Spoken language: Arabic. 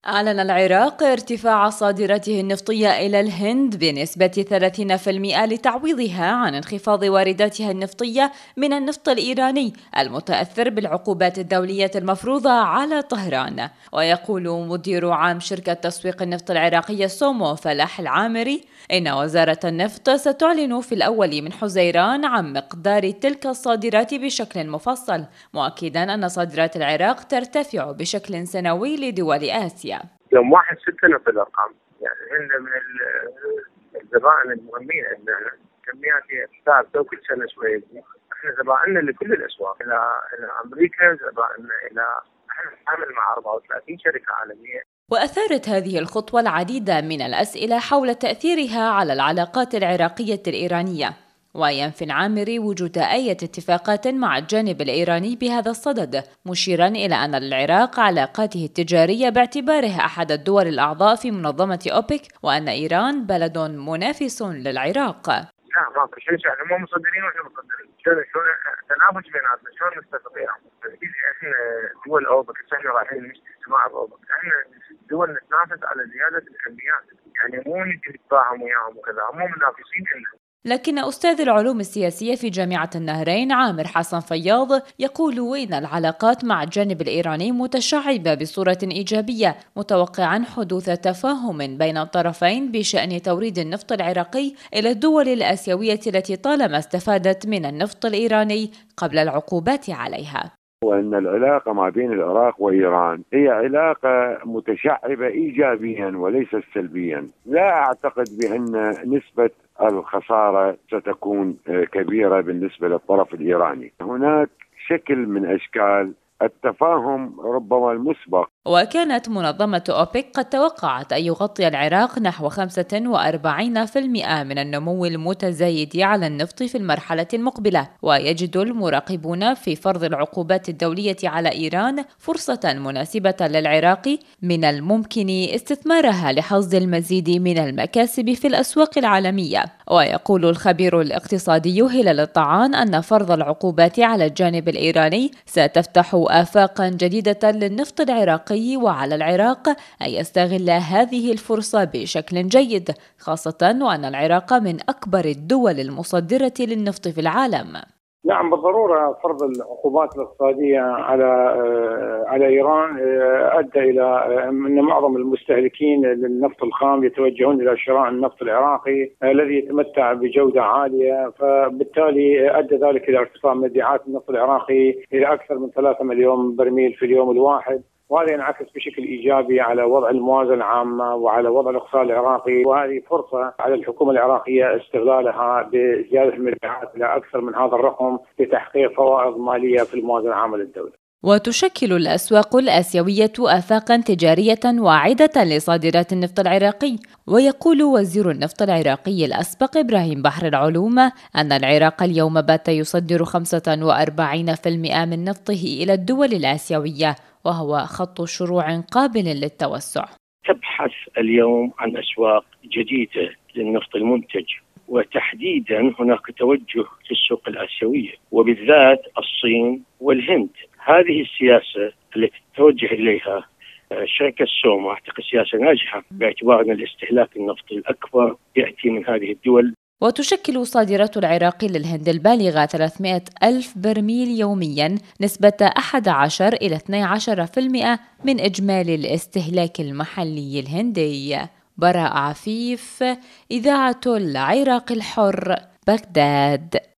أعلن العراق ارتفاع صادراته النفطية إلى الهند بنسبة 30% لتعويضها عن انخفاض وارداتها النفطية من النفط الإيراني المتأثر بالعقوبات الدولية المفروضة على طهران. ويقول مدير عام شركة تسويق النفط العراقية سومو فلاح العامري إن وزارة النفط ستعلن في الأول من حزيران عن مقدار تلك الصادرات بشكل مفصل، مؤكدا أن صادرات العراق ترتفع بشكل سنوي لدول آسيا. يوم 1/6 نفس الأرقام، يعني هن من الزبائن المهمين عندنا، كميات ثابتة وكل سنة شوية. احنا زبائننا لكل الأسواق، إلى أمريكا، زبائننا احنا نتعامل مع 34 شركة عالمية. وأثارت هذه الخطوة العديد من الأسئلة حول تأثيرها على العلاقات العراقية الإيرانية، وينفي العامري وجود أي اتفاقات مع الجانب الإيراني بهذا الصدد، مشيرا إلى أن العراق علاقاته التجارية باعتباره أحد الدول الأعضاء في منظمة أوبك، وأن إيران بلد منافس للعراق. لا ماكو شيء، هم مصدرين واحنا مصدرين، شلون تنافس بيناتنا، شلون نتفق وياهم؟ احنا دول اوبك، احنا رايحين نشتري سماعه اوبك، احنا دول نتنافس على زياده الكميات، يعني مو نجي نتفاهم وياهم وكذا، هم منافسين لنا. لكن أستاذ العلوم السياسية في جامعة النهرين عامر حسن فياض يقول إن العلاقات مع الجانب الإيراني متشعبة بصورة إيجابية، متوقعا حدوث تفاهم بين الطرفين بشأن توريد النفط العراقي إلى الدول الآسيوية التي طالما استفادت من النفط الإيراني قبل العقوبات عليها. وأن العلاقة ما بين العراق وإيران هي علاقة متشعبة إيجابيا وليس سلبيا. لا أعتقد بأن نسبة الخسارة ستكون كبيرة بالنسبة للطرف الإيراني. هناك شكل من أشكال التفاهم ربما المسبق. وكانت منظمة أوبك قد توقعت أن يغطي العراق نحو 45% من النمو المتزايد على النفط في المرحلة المقبلة، ويجد المراقبون في فرض العقوبات الدولية على إيران فرصة مناسبة للعراق من الممكن استثمارها لحصد المزيد من المكاسب في الأسواق العالمية. ويقول الخبير الاقتصادي هلال الطعان أن فرض العقوبات على الجانب الإيراني ستفتح آفاقا جديدة للنفط العراقي، وعلى العراق أن يستغل هذه الفرصة بشكل جيد، خاصة وأن العراق من أكبر الدول المصدرة للنفط في العالم. نعم بالضرورة، فرض العقوبات الاقتصادية على إيران أدى إلى أن معظم المستهلكين للنفط الخام يتوجهون إلى شراء النفط العراقي الذي يتمتع بجودة عالية، فبالتالي أدى ذلك إلى ارتفاع مبيعات النفط العراقي إلى أكثر من 3 مليون برميل في اليوم الواحد، وهذا ينعكس بشكل إيجابي على وضع الموازنة العامة وعلى وضع الاقتصاد العراقي، وهذه فرصة على الحكومة العراقية استغلالها بزيادة المبيعات إلى أكثر من هذا الرقم لتحقيق فوائد مالية في الموازنة العامة للدولة. وتشكل الأسواق الآسيوية آفاقا تجارية واعدة لصادرات النفط العراقي. ويقول وزير النفط العراقي الأسبق إبراهيم بحر العلوم أن العراق اليوم بات يصدر 45% من نفطه إلى الدول الآسيوية، وهو خط شروع قابل للتوسع. تبحث اليوم عن أسواق جديدة للنفط المنتج، وتحديدا هناك توجه في السوق الآسيوية وبالذات الصين والهند. هذه السياسة التي تتوجه إليها شركة سومو أعتقد سياسة ناجحة، باعتبار أن الاستهلاك النفطي الأكبر يأتي من هذه الدول. وتشكل صادرات العراق للهند البالغة 300 ألف برميل يوميا نسبة 11 إلى 12% من إجمالي الاستهلاك المحلي الهندي. براء عفيف، إذاعة العراق الحر، بغداد.